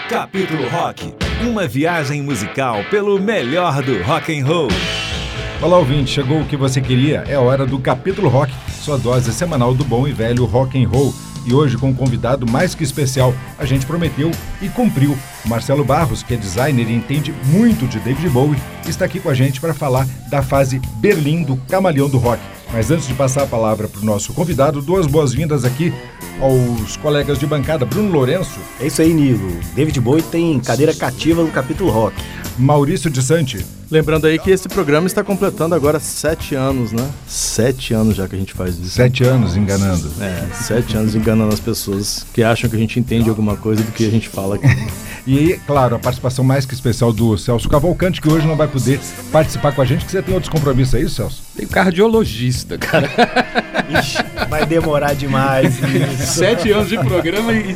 Capítulo Rock, uma viagem musical pelo melhor do rock and roll. Olá, ouvinte, chegou o que você queria, é hora do Capítulo Rock, sua dose semanal do bom e velho rock and roll. E hoje com um convidado mais que especial, a gente prometeu e cumpriu. Marcelo Barros, que é designer e entende muito de David Bowie, está aqui com a gente para falar da fase Berlim do Camaleão do Rock. Mas antes de passar a palavra para o nosso convidado, duas boas-vindas aqui aos colegas de bancada. Bruno Lourenço. É isso aí, Nilo. David Bowie tem cadeira cativa no Capítulo Rock. Maurício de Santi. Lembrando aí que esse programa está completando agora 7 anos, né? 7 anos já que a gente faz isso. 7 anos enganando. 7 anos enganando as pessoas que acham que a gente entende alguma coisa do que a gente fala aqui. E aí, claro, a participação mais que especial do Celso Cavalcante, que hoje não vai poder participar com a gente, que você tem outros compromissos aí, Celso? Tem cardiologista, cara. Ixi, vai demorar demais. 7 anos de programa e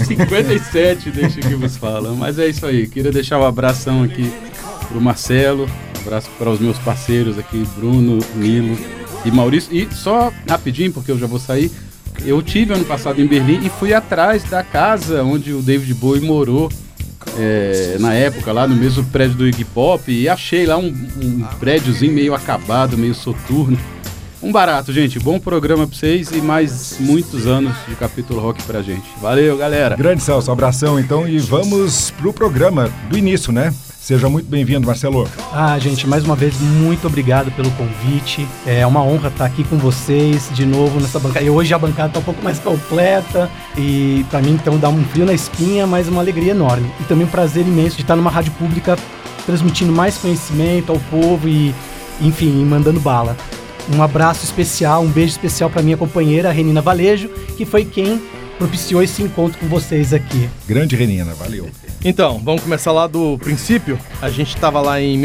57, deixa que vos fala. Mas é isso aí, queria deixar um abração aqui pro Marcelo, um abraço para os meus parceiros aqui, Bruno, Nilo e Maurício. E só rapidinho, porque eu já vou sair, eu tive ano passado em Berlim e fui atrás da casa onde o David Bowie morou, na época, lá no mesmo prédio do Iggy Pop, e achei lá um prédiozinho meio acabado, meio soturno. Um barato, gente. Bom programa pra vocês e mais muitos anos de Capítulo Rock pra gente. Valeu, galera. Grande Celso, abração então e vamos pro programa do início, né? Seja muito bem-vindo, Marcelo. Gente, mais uma vez, muito obrigado pelo convite. É uma honra estar aqui com vocês de novo nessa bancada. E hoje a bancada está um pouco mais completa e para mim então dá um frio na espinha, mas uma alegria enorme. E também um prazer imenso de estar numa rádio pública transmitindo mais conhecimento ao povo e, enfim, mandando bala. Um abraço especial, um beijo especial para minha companheira, Renina Valejo, que foi quem propiciou esse encontro com vocês aqui. Grande Renina, valeu. Então, vamos começar lá do princípio. A gente estava lá em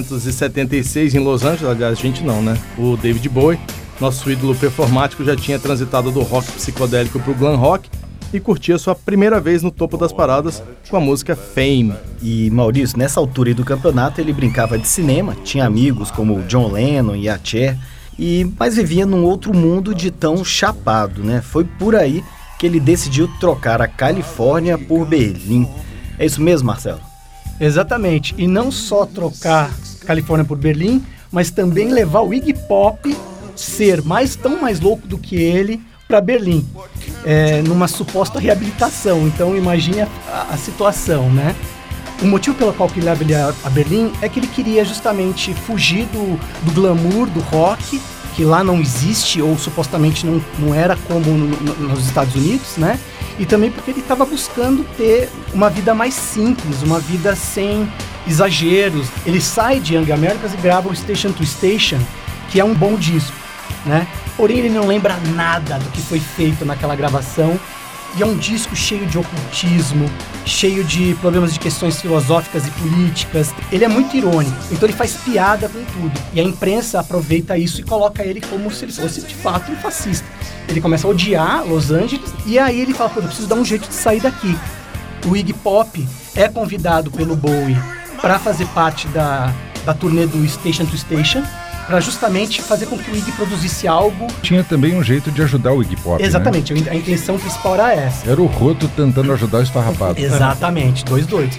1976 em Los Angeles, aliás, a gente não, né? O David Bowie, nosso ídolo performático, já tinha transitado do rock psicodélico pro glam rock e curtia sua primeira vez no topo das paradas com a música Fame. E Maurício, nessa altura aí do campeonato, ele brincava de cinema, tinha amigos como John Lennon e a Cher, mas vivia num outro mundo de tão chapado, né? Foi por aí que ele decidiu trocar a Califórnia por Berlim. É isso mesmo, Marcelo? Exatamente. E não só trocar Califórnia por Berlim, mas também levar o Iggy Pop, ser tão mais louco do que ele, para Berlim. Numa suposta reabilitação. Então imagine a situação, né? O motivo pelo qual ele leva ele a Berlim é que ele queria justamente fugir do glamour do rock, que lá não existe ou supostamente não era como nos Estados Unidos, né? E também porque ele estava buscando ter uma vida mais simples, uma vida sem exageros. Ele sai de Young Americans e grava o Station to Station, que é um bom disco, né? Porém ele não lembra nada do que foi feito naquela gravação. E é um disco cheio de ocultismo, cheio de problemas de questões filosóficas e políticas. Ele é muito irônico, então ele faz piada com tudo. E a imprensa aproveita isso e coloca ele como se ele fosse, de fato, um fascista. Ele começa a odiar Los Angeles e aí ele fala, eu preciso dar um jeito de sair daqui. O Iggy Pop é convidado pelo Bowie para fazer parte da turnê do Station to Station, para justamente fazer com que o Iggy produzisse algo. Tinha também um jeito de ajudar o Iggy Pop, exatamente, né? A intenção principal era essa. Era o Roto tentando ajudar o esfarrapado. Exatamente, dois doidos.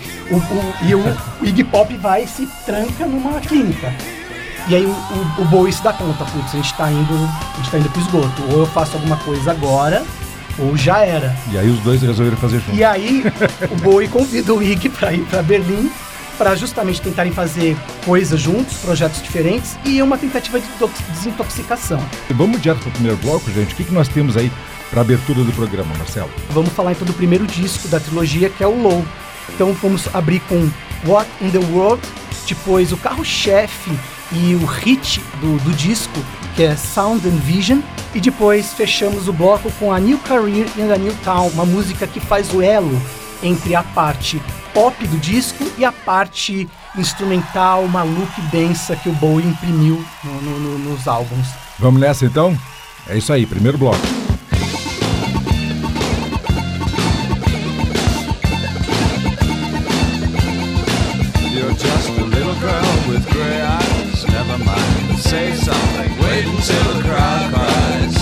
O Iggy Pop vai e se tranca numa clínica. E aí o Bowie se dá conta, putz, a gente tá indo pro esgoto. Ou eu faço alguma coisa agora, ou já era. E aí os dois resolveram fazer junto. E aí o Bowie convida o Iggy para ir para Berlim, para justamente tentarem fazer coisas juntos, projetos diferentes, e é uma tentativa de desintoxicação. Vamos direto para o primeiro bloco, gente. O que nós temos aí para a abertura do programa, Marcelo? Vamos falar então do primeiro disco da trilogia, que é o Low. Então vamos abrir com What in the World, depois o carro-chefe e o hit do disco, que é Sound and Vision, e depois fechamos o bloco com a New Career in a New Town, uma música que faz o elo entre a parte pop do disco e a parte instrumental, maluca e densa que o Bowie imprimiu nos álbuns. Vamos nessa então? É isso aí, primeiro bloco. You're just a little girl with gray eyes. Never mind, say something. Wait until the crowd cries.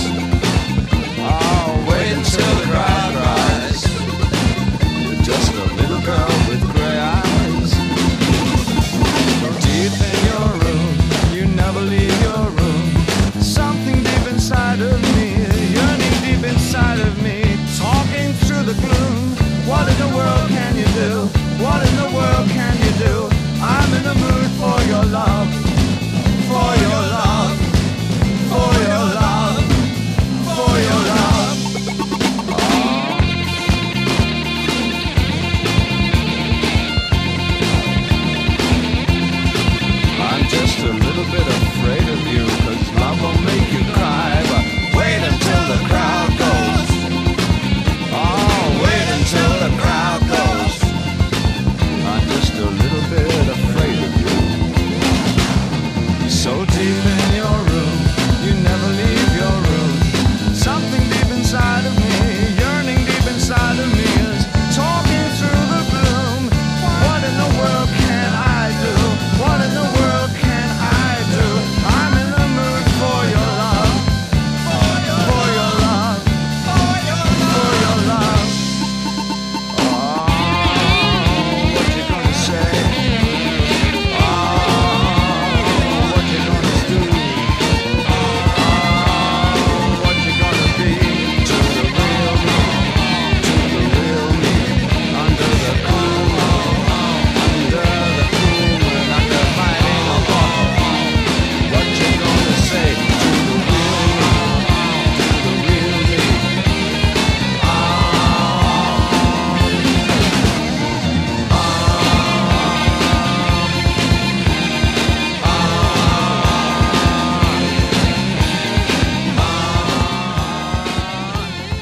Oh, wait until the crowd cries. You're just a little girl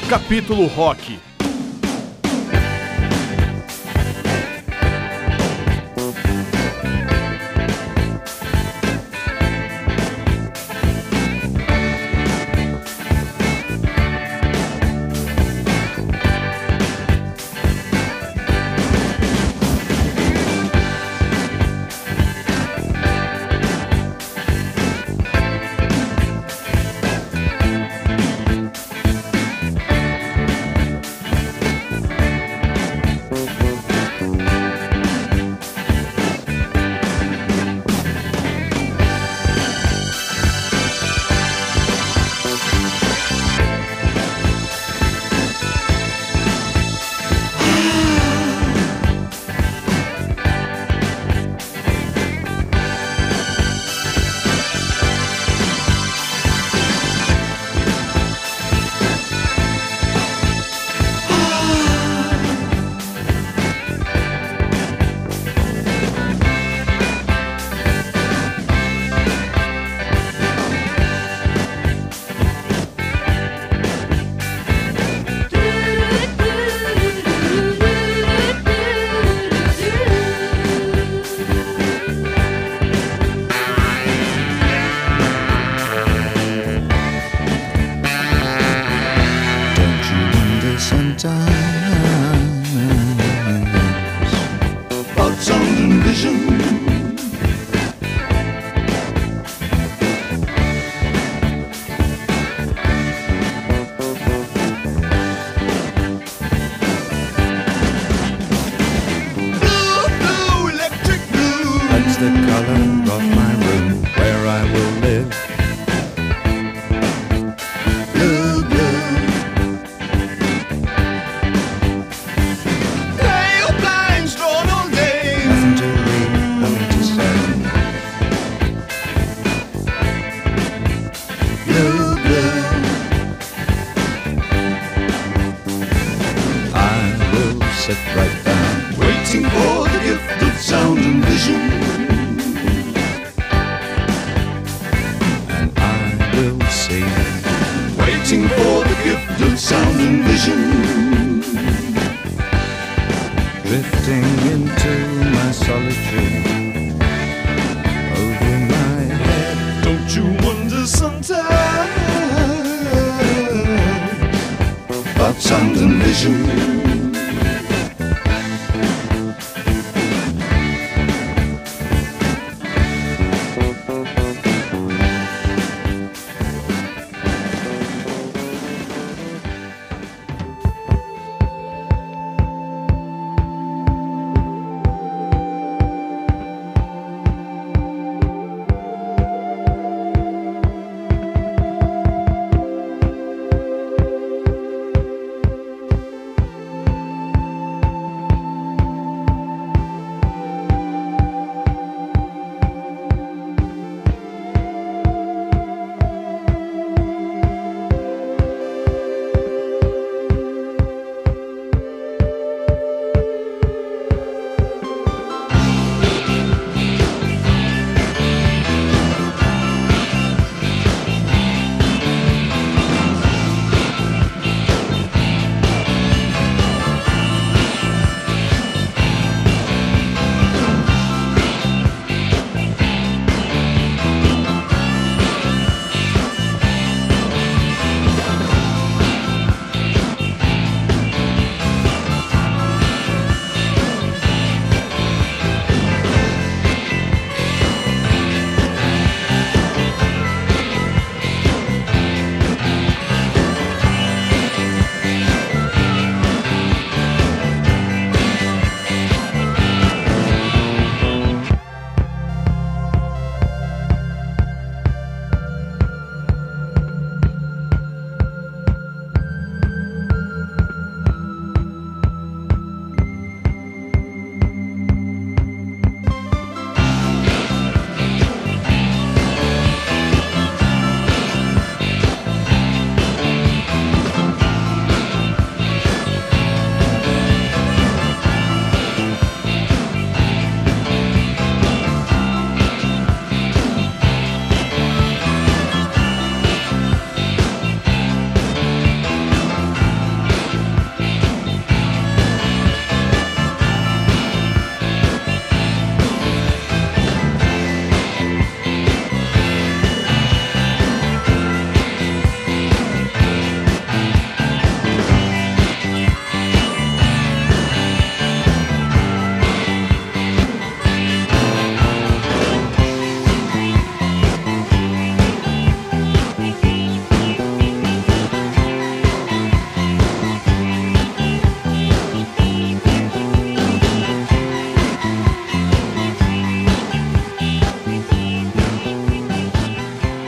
Capítulo Rock.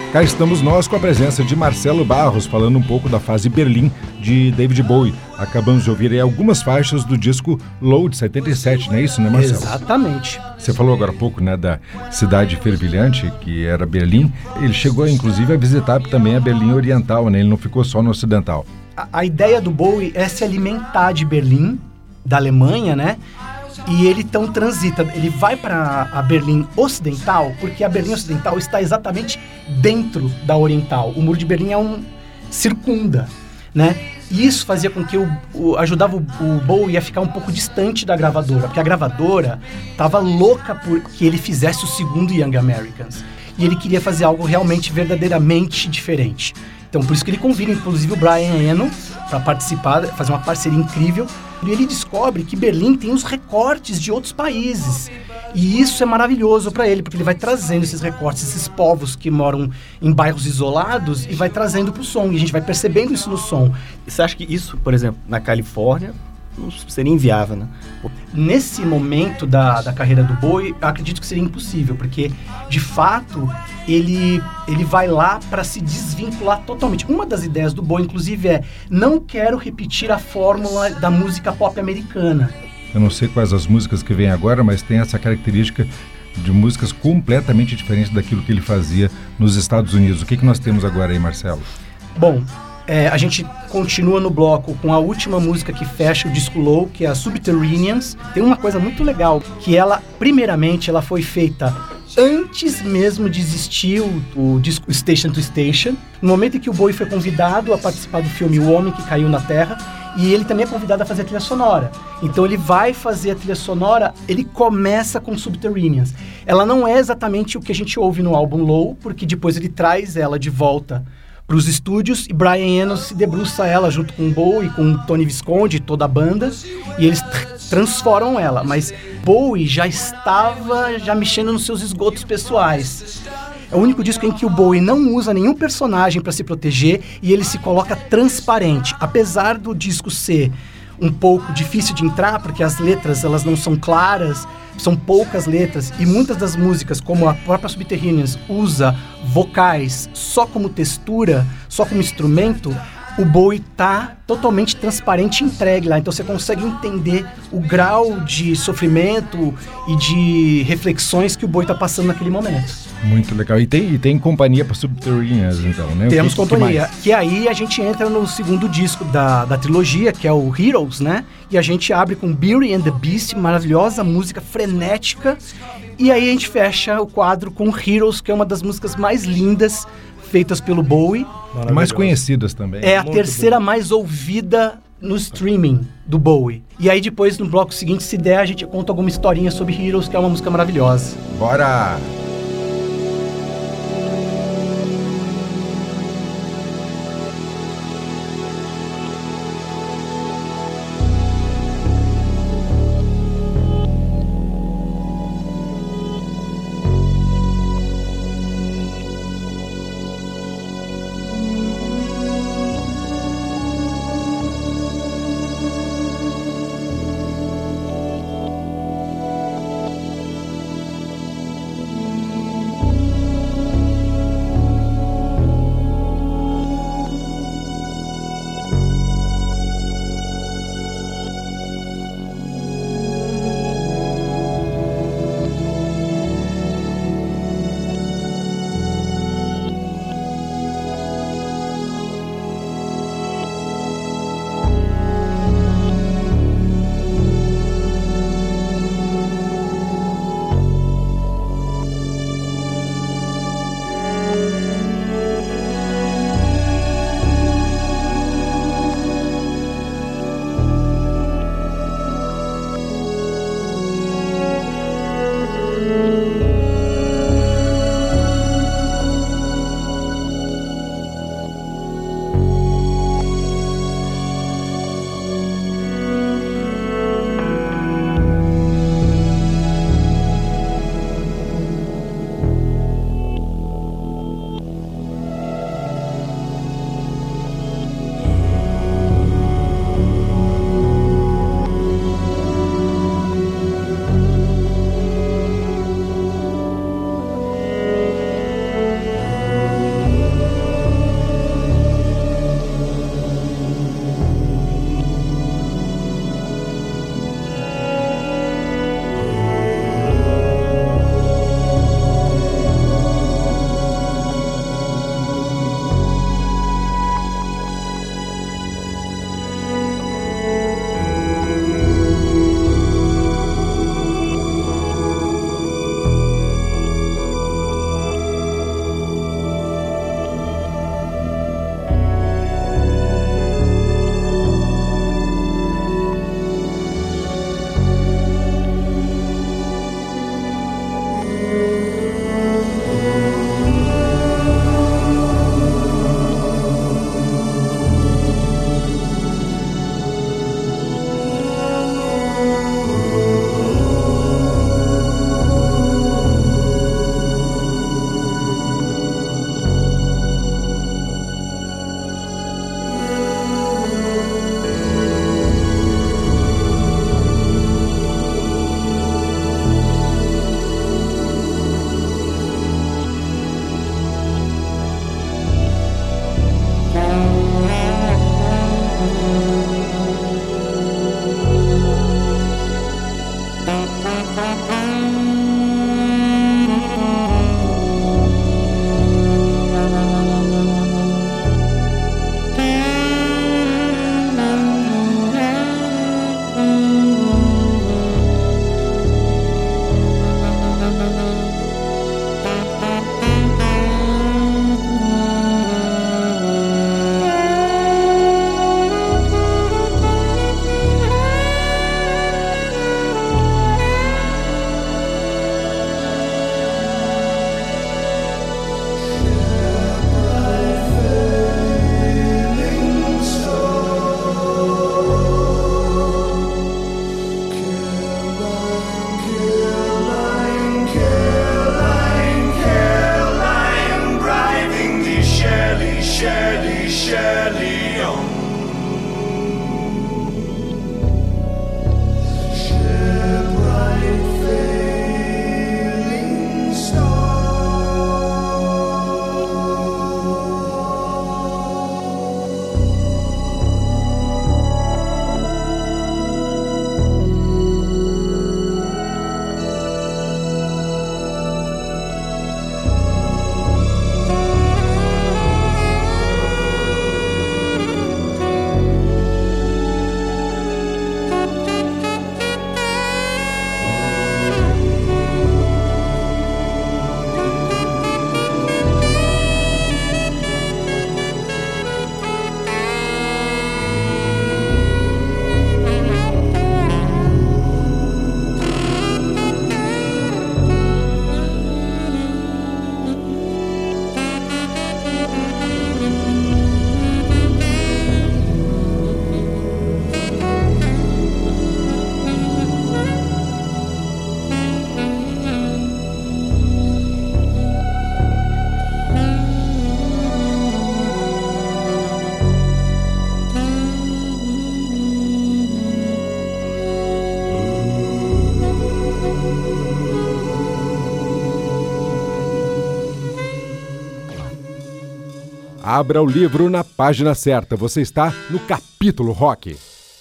Cá estamos nós com a presença de Marcelo Barros, falando um pouco da fase Berlim de David Bowie. Acabamos de ouvir aí algumas faixas do disco Low de 77, não é isso, né, Marcelo? Exatamente. Você falou agora há pouco, né, da cidade fervilhante, que era Berlim. Ele chegou, inclusive, a visitar também a Berlim Oriental, né? Ele não ficou só no Ocidental. A ideia do Bowie é se alimentar de Berlim, da Alemanha, né? E ele então transita, ele vai para a Berlim Ocidental, porque a Berlim Ocidental está exatamente dentro da Oriental. O Muro de Berlim circunda, né? E isso fazia com que ajudava o Bowie a ficar um pouco distante da gravadora, porque a gravadora estava louca por que ele fizesse o segundo Young Americans. E ele queria fazer algo realmente, verdadeiramente diferente. Então, por isso que ele convida, inclusive, o Brian Eno para participar, fazer uma parceria incrível. E ele descobre que Berlim tem os recortes de outros países. E isso é maravilhoso para ele, porque ele vai trazendo esses recortes, esses povos que moram em bairros isolados, e vai trazendo para o som. E a gente vai percebendo isso no som. Você acha que isso, por exemplo, na Califórnia, não seria inviável, né? Nesse momento da carreira do Bowie, eu acredito que seria impossível, porque, de fato, ele vai lá para se desvincular totalmente. Uma das ideias do Bowie, inclusive, é: não quero repetir a fórmula da música pop americana. Eu não sei quais as músicas que vêm agora, mas tem essa característica de músicas completamente diferentes daquilo que ele fazia nos Estados Unidos. O que nós temos agora aí, Marcelo? Bom, a gente continua no bloco com a última música que fecha o disco Low, que é a Subterraneans. Tem uma coisa muito legal, que primeiramente, ela foi feita antes mesmo de existir o disco Station to Station. No momento em que o Bowie foi convidado a participar do filme O Homem que Caiu na Terra, e ele também é convidado a fazer a trilha sonora. Então ele vai fazer a trilha sonora, ele começa com Subterraneans. Ela não é exatamente o que a gente ouve no álbum Low, porque depois ele traz ela de volta para os estúdios, e Brian Eno se debruça ela junto com o Bowie, com o Tony Visconti e toda a banda, e eles transformam ela. Mas Bowie já estava mexendo nos seus esgotos pessoais. É o único disco em que o Bowie não usa nenhum personagem para se proteger, e ele se coloca transparente. Apesar do disco ser um pouco difícil de entrar, porque as letras elas não são claras, são poucas letras, e muitas das músicas, como a própria Subterraneans, usa vocais só como textura, só como instrumento, o Bowie tá totalmente transparente e entregue lá. Então você consegue entender o grau de sofrimento e de reflexões que o Bowie tá passando naquele momento. Muito legal. E tem companhia para Subterraneans, então, né? Temos companhia. Que aí a gente entra no segundo disco da trilogia, que é o Heroes, né? E a gente abre com Beauty and the Beast, maravilhosa música frenética. E aí a gente fecha o quadro com Heroes, que é uma das músicas mais lindas feitas pelo Bowie. E mais conhecidas também. É a terceira mais ouvida no streaming do Bowie. E aí depois, no bloco seguinte, se der, a gente conta alguma historinha sobre Heroes, que é uma música maravilhosa. Bora! Abra o livro na página certa. Você está no Capítulo Rock.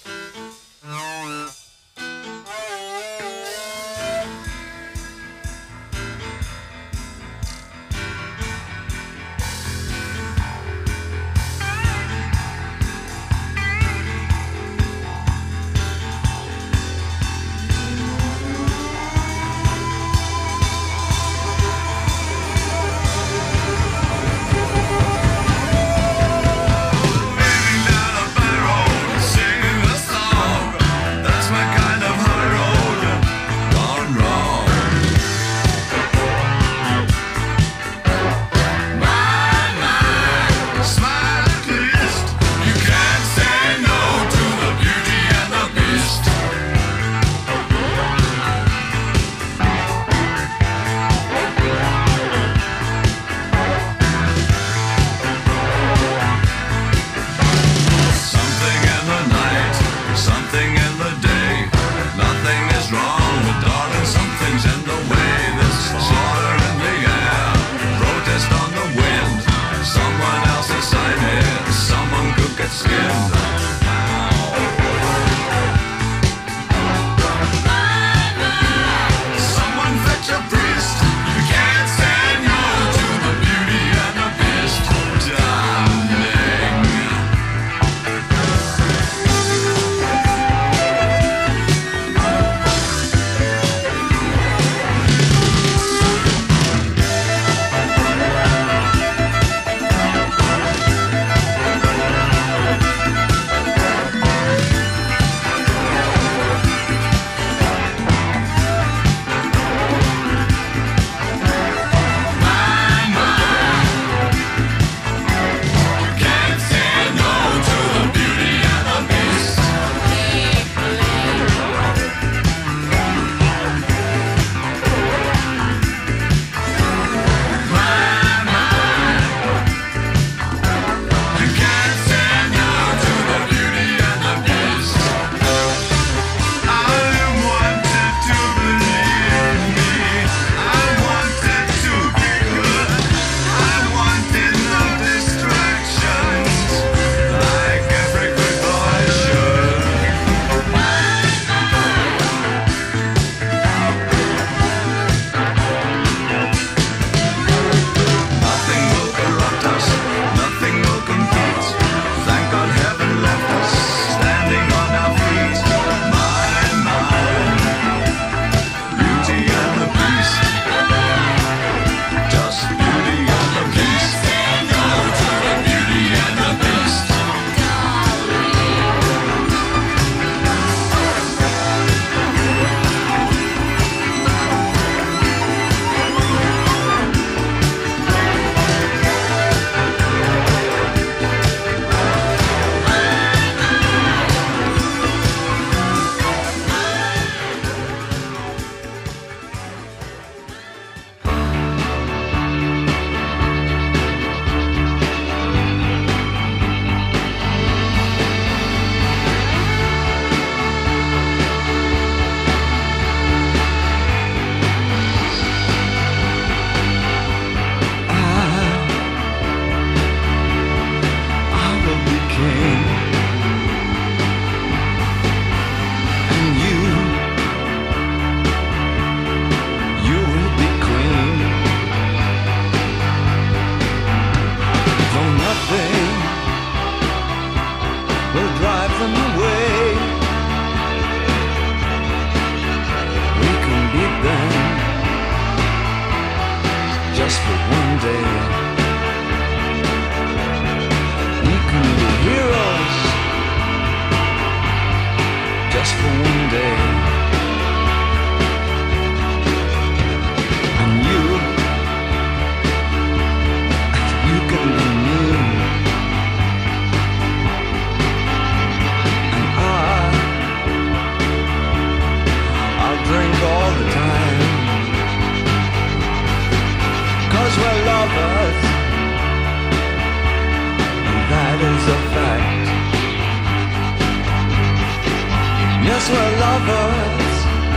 Yes, we're lovers.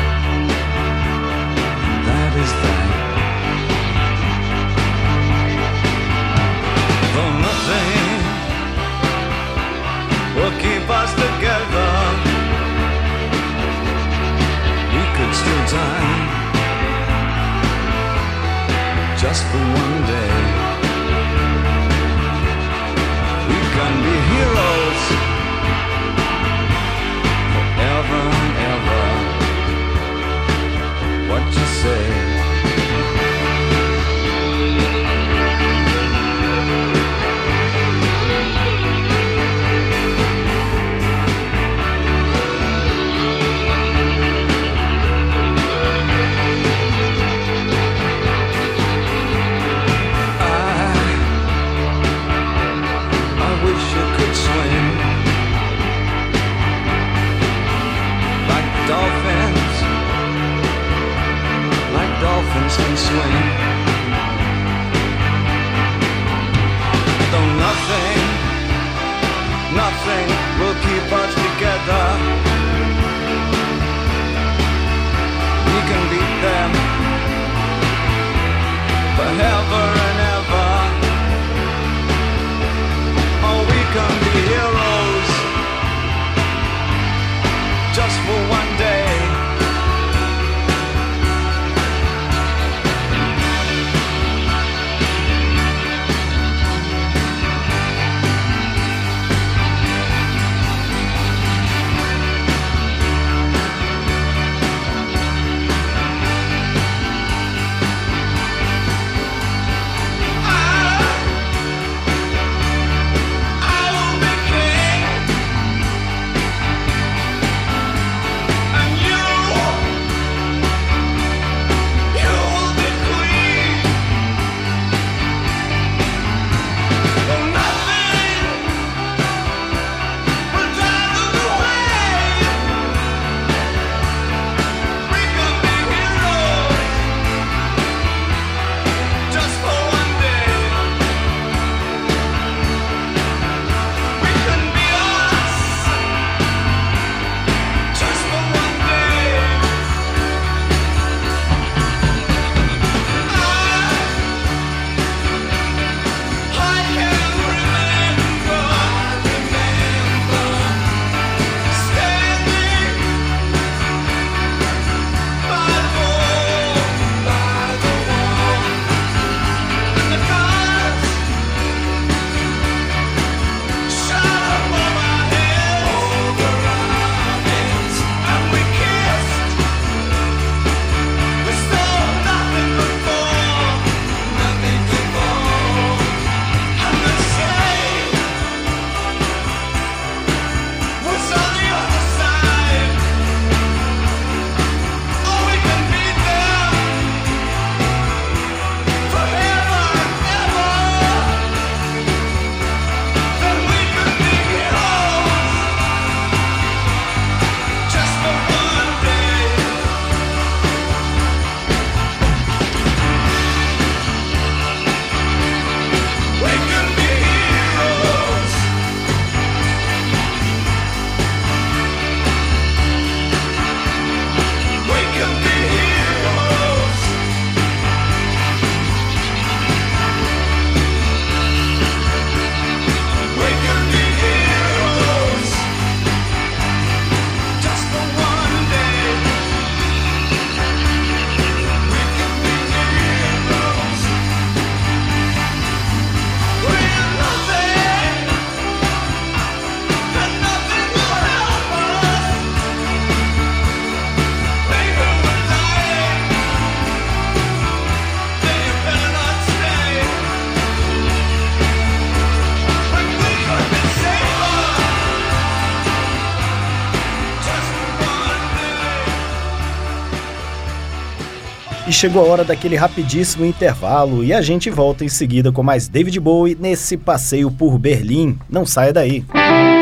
That is that. Though nothing keep us together. We could still die just for one day. We can be heroes forever and ever. What you say? Dolphins can swim. Though nothing will keep us together. We can beat them forever and ever. Oh, we can be heroes just for one day. E chegou a hora daquele rapidíssimo intervalo e a gente volta em seguida com mais David Bowie nesse passeio por Berlim. Não saia daí.